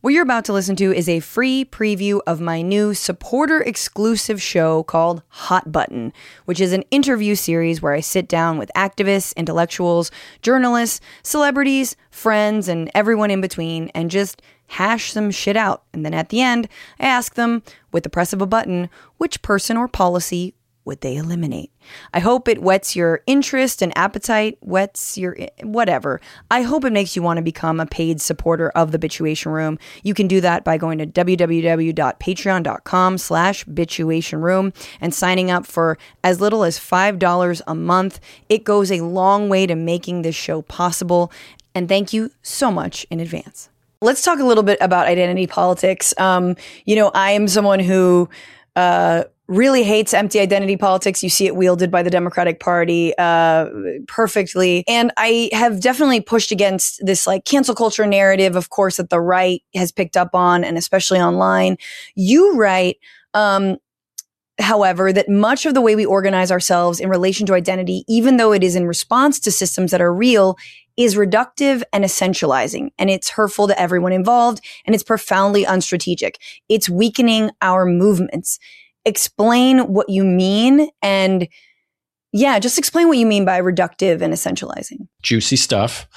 What you're about to listen to is a free preview of my new supporter-exclusive show called Hot Button, which is an interview series where I sit down with activists, intellectuals, journalists, celebrities, friends, and everyone in between and just hash some shit out. And then at the end, I ask them, with the press of a button, which person or policy would they eliminate? I hope it whets your interest and appetite, whets your whatever. I hope it makes you want to become a paid supporter of the Bitchuation Room. You can do that by going to www.patreon.com/Bitchuation Room and signing up for as little as $5 a month. It goes a long way to making this show possible. And thank you so much in advance. Let's talk a little bit about identity politics. I am someone who really hates empty identity politics. You see it wielded by the Democratic Party perfectly. And I have definitely pushed against this like cancel culture narrative, of course, that the right has picked up on, and especially online. You write, however, that much of the way we organize ourselves in relation to identity, even though it is in response to systems that are real, is reductive and essentializing, and it's hurtful to everyone involved, and it's profoundly unstrategic. It's weakening our movements. Explain what you mean, and just explain what you mean by reductive and essentializing. Juicy stuff.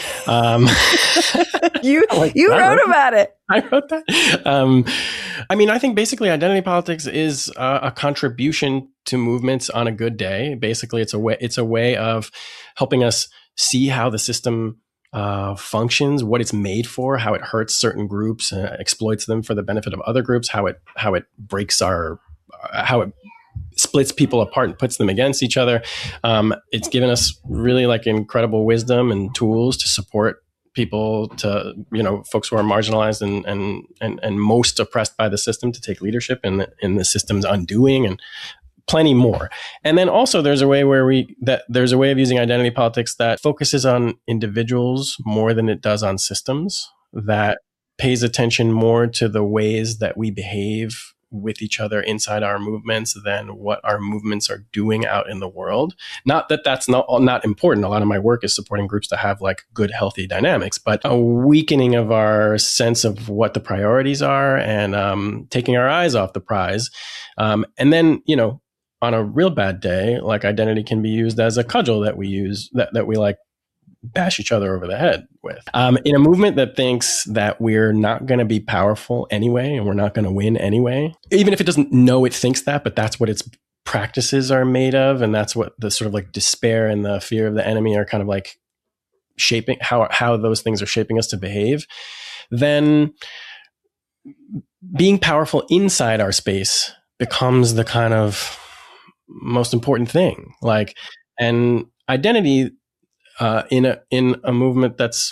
You wrote about it. I wrote that. I think basically identity politics is a contribution to movements on a good day. Basically, it's a way of helping us see how the system functions, what it's made for, how it hurts certain groups, exploits them for the benefit of other groups, how it breaks how it splits people apart and puts them against each other. It's given us really like incredible wisdom and tools to support people, to folks who are marginalized and most oppressed by the system, to take leadership in the system's undoing, and plenty more. And then also there's a way there's a way of using identity politics that focuses on individuals more than it does on systems, that pays attention more to the ways that we behave with each other inside our movements than what our movements are doing out in the world. Not that that's not important. A lot of my work is supporting groups to have like good, healthy dynamics, but a weakening of our sense of what the priorities are, and taking our eyes off the prize. And then, on a real bad day, like identity can be used as a cudgel that we use, that we like bash each other over the head with. In a movement that thinks that we're not going to be powerful anyway, and we're not going to win anyway, even if it doesn't know it thinks that, but that's what its practices are made of. And that's what the sort of like despair and the fear of the enemy are kind of like shaping, how those things are shaping us to behave. Then being powerful inside our space becomes the kind of most important thing. Like, and identity in a movement that's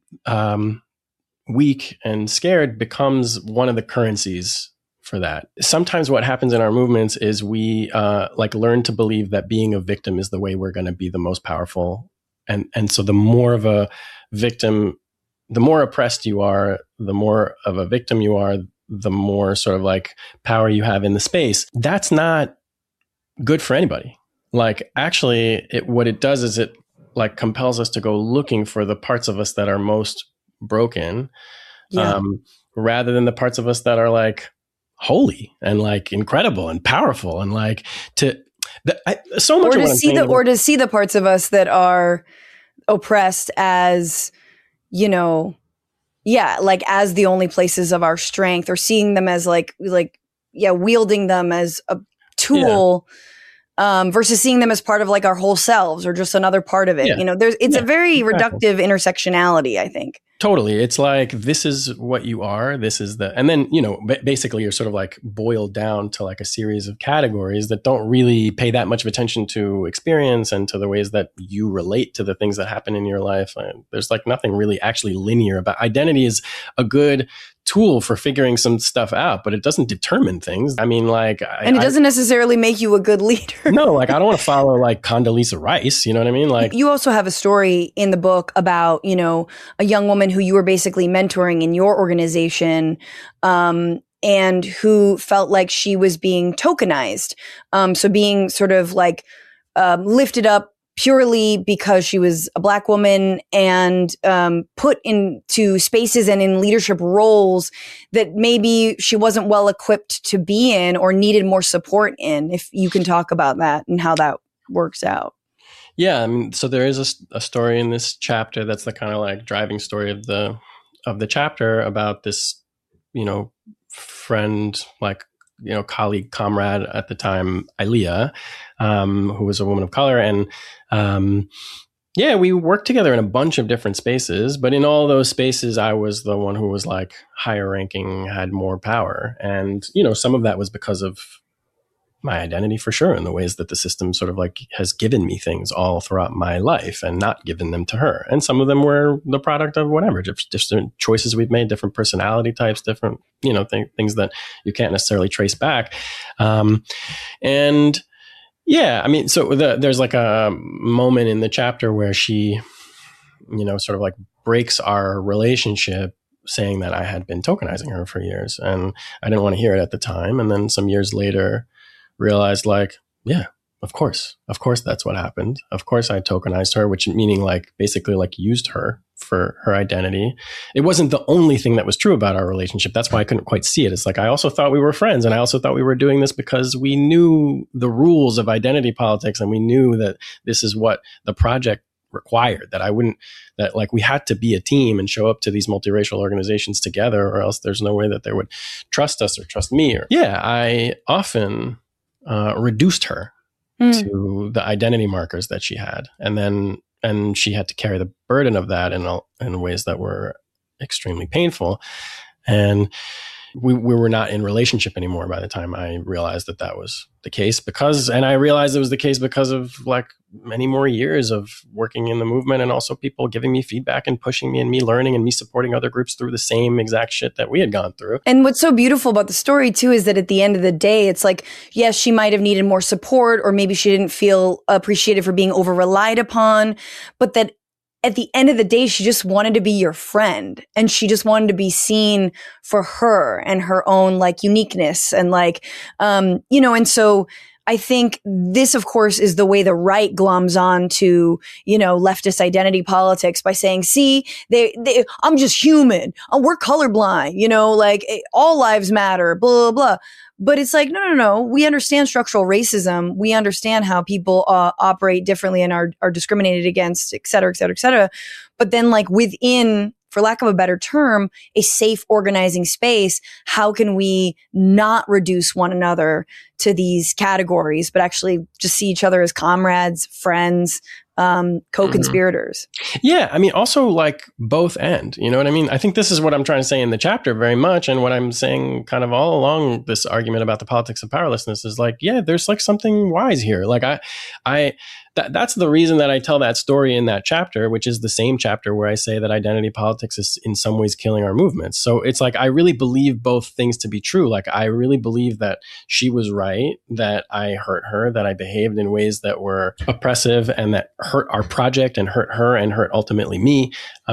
weak and scared becomes one of the currencies for that. Sometimes what happens in our movements is we learn to believe that being a victim is the way we're going to be the most powerful. And so the more of a victim, the more oppressed you are, the more of a victim you are, the more sort of like power you have in the space. That's not good for anybody. Like, actually, what it does is it like compels us to go looking for the parts of us that are most broken, rather than the parts of us that are like holy and like incredible and powerful, and like to see the parts of us that are oppressed as, as the only places of our strength, or seeing them as wielding them as a tool. Yeah. Versus seeing them as part of like our whole selves, or just another part of it. Yeah. It's a very reductive intersectionality, I think. Totally. It's like, this is what you are. This is and then, basically you're sort of like boiled down to like a series of categories that don't really pay that much of attention to experience and to the ways that you relate to the things that happen in your life. And there's like nothing really actually linear about identity. Is a good tool for figuring some stuff out, but it doesn't determine things. I mean, like, and it doesn't necessarily make you a good leader. No, like, I don't want to follow like Condoleezza Rice. You know what I mean? Like, you also have a story in the book about, a young woman who you were basically mentoring in your organization, and who felt like she was being tokenized. So being sort of like lifted up purely because she was a Black woman and put into spaces and in leadership roles that maybe she wasn't well equipped to be in or needed more support in. If you can talk about that and how that works out. Yeah, I mean, so there is a story in this chapter that's the kind of like driving story of the chapter about this, friend, like, colleague, comrade at the time, Ilea, who was a woman of color. And we worked together in a bunch of different spaces, but in all those spaces, I was the one who was like higher ranking, had more power. And, some of that was because of my identity, for sure, in the ways that the system sort of like has given me things all throughout my life and not given them to her. And some of them were the product of whatever, just different choices we've made, different personality types, different, things that you can't necessarily trace back. So there's like a moment in the chapter where she, sort of like breaks our relationship, saying that I had been tokenizing her for years. And I didn't want to hear it at the time. And then some years later, realized like, yeah, of course that's what happened. Of course I tokenized her, which meaning like basically like used her for her identity. It wasn't the only thing that was true about our relationship. That's why I couldn't quite see it. It's like, I also thought we were friends, and I also thought we were doing this because we knew the rules of identity politics, and we knew that this is what the project required, that like we had to be a team and show up to these multiracial organizations together, or else there's no way that they would trust us or trust me. I often reduced her to the identity markers that she had. And she had to carry the burden of that in ways that were extremely painful. And we were not in relationship anymore by the time I realized that was the case, and I realized it was the case because of like many more years of working in the movement, and also people giving me feedback and pushing me, and me learning, and me supporting other groups through the same exact shit that we had gone through. And what's so beautiful about the story too is that at the end of the day, it's like, yes, she might have needed more support, or maybe she didn't feel appreciated for being over relied upon, but that at the end of the day, she just wanted to be your friend, and she just wanted to be seen for her and her own like uniqueness and like, and so I think this, of course, is the way the right glums on to, leftist identity politics by saying, see, I'm just human. We're colorblind, all lives matter, blah, blah, blah. But it's like, no. We understand structural racism. We understand how people operate differently and are discriminated against, et cetera, et cetera, et cetera. But then like within, for lack of a better term, a safe organizing space, how can we not reduce one another to these categories, but actually just see each other as comrades, friends, co-conspirators? Yeah. I mean, also like both end, you know what I mean? I think this is what I'm trying to say in the chapter very much. And what I'm saying kind of all along this argument about the politics of powerlessness is like, yeah, there's like something wise here. Like that's the reason that I tell that story in that chapter, which is the same chapter where I say that identity politics is in some ways killing our movements. So it's like, I really believe both things to be true. Like, I really believe that she was right, that I hurt her, that I behaved in ways that were oppressive and that hurt our project and hurt her and hurt ultimately me.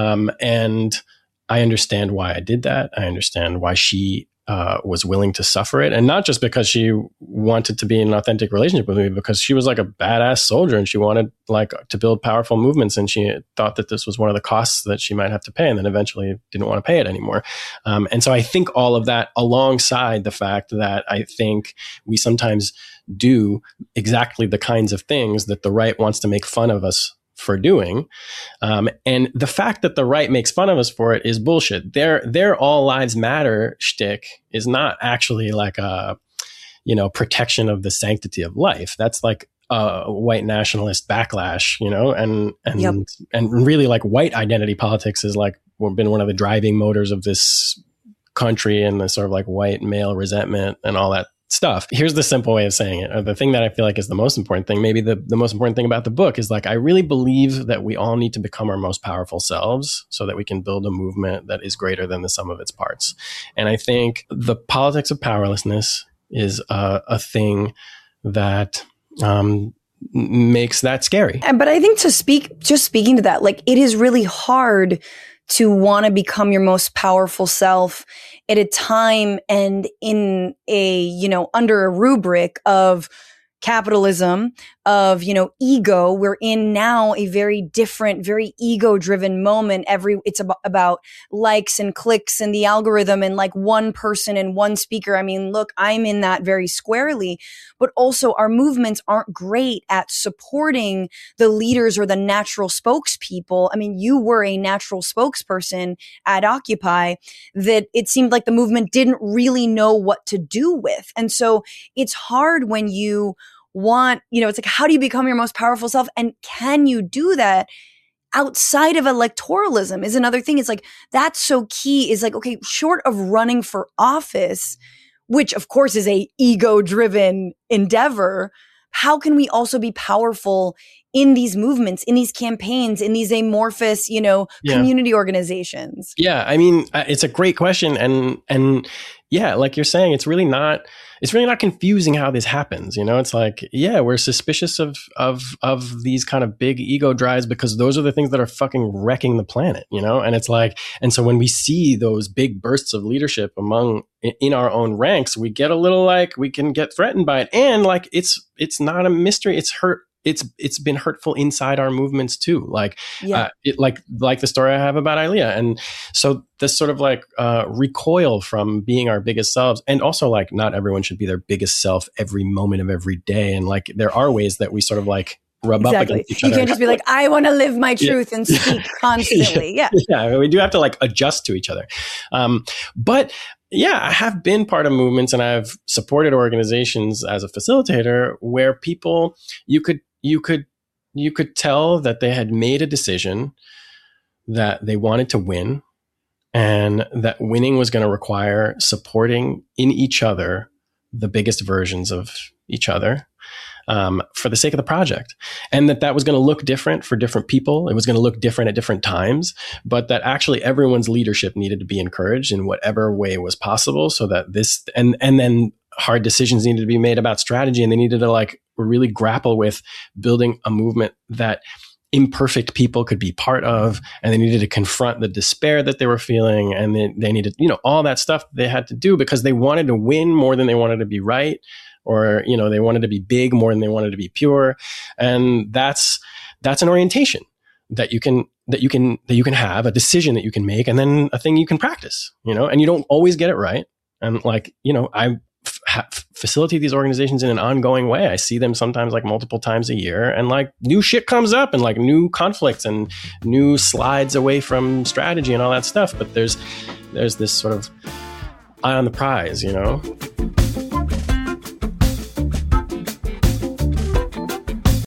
And I understand why I did that. I understand why she was willing to suffer it, and not just because she wanted to be in an authentic relationship with me, because she was like a badass soldier and she wanted like to build powerful movements, and she thought that this was one of the costs that she might have to pay, and then eventually didn't want to pay it anymore. And so I think all of that, alongside the fact that I think we sometimes do exactly the kinds of things that the right wants to make fun of us for doing. And the fact that the right makes fun of us for it is bullshit. Their all lives matter shtick is not actually like a, protection of the sanctity of life. That's like a white nationalist backlash, and really like white identity politics is like been one of the driving motors of this country, and the sort of like white male resentment and all that stuff. Here's the simple way of saying it, or the thing that I feel like is the most important thing, maybe the most important thing about the book, is like, I really believe that we all need to become our most powerful selves so that we can build a movement that is greater than the sum of its parts. And I think the politics of powerlessness is a thing that makes that scary. But I think speaking to that, like, it is really hard to want to become your most powerful self at a time and in a, under a rubric of capitalism, of, ego. We're in now a very different, very ego driven moment. It's about likes and clicks and the algorithm and like one person and one speaker. I mean, look, I'm in that very squarely, but also our movements aren't great at supporting the leaders or the natural spokespeople. I mean, you were a natural spokesperson at Occupy that it seemed like the movement didn't really know what to do with. And so it's hard when you want, it's like, how do you become your most powerful self? And can you do that outside of electoralism is another thing. It's like, that's so key, is like, okay, short of running for office, which of course is a ego driven endeavor, how can we also be powerful in these movements, in these campaigns, in these amorphous, community organizations? Yeah. I mean, it's a great question. And yeah, like you're saying, it's really not confusing how this happens. It's like, yeah, we're suspicious of these kind of big ego drives because those are the things that are fucking wrecking the planet, and it's like, and so when we see those big bursts of leadership in our own ranks, we get a little like, we can get threatened by it. And like, it's not a mystery. It's been hurtful inside our movements too. Like, like the story I have about Ilya. And so this sort of like recoil from being our biggest selves, and also like not everyone should be their biggest self every moment of every day. And like, there are ways that we sort of like rub up against each other. You can't just be like, I want to live my truth and speak constantly. Yeah. Yeah. We do have to like adjust to each other. But yeah, I have been part of movements and I've supported organizations as a facilitator where people, you could tell that they had made a decision that they wanted to win, and that winning was going to require supporting in each other the biggest versions of each other for the sake of the project. And that was going to look different for different people. It was going to look different at different times, but that actually everyone's leadership needed to be encouraged in whatever way was possible, so that and then hard decisions needed to be made about strategy, and they needed to like really grapple with building a movement that imperfect people could be part of, and they needed to confront the despair that they were feeling, and they needed, all that stuff they had to do because they wanted to win more than they wanted to be right, or they wanted to be big more than they wanted to be pure. And that's an orientation that you can have, a decision that you can make, and then a thing you can practice, and you don't always get it right. And like, I facilitate these organizations in an ongoing way. I see them sometimes like multiple times a year, and like new shit comes up and like new conflicts and new slides away from strategy and all that stuff. But there's this sort of eye on the prize,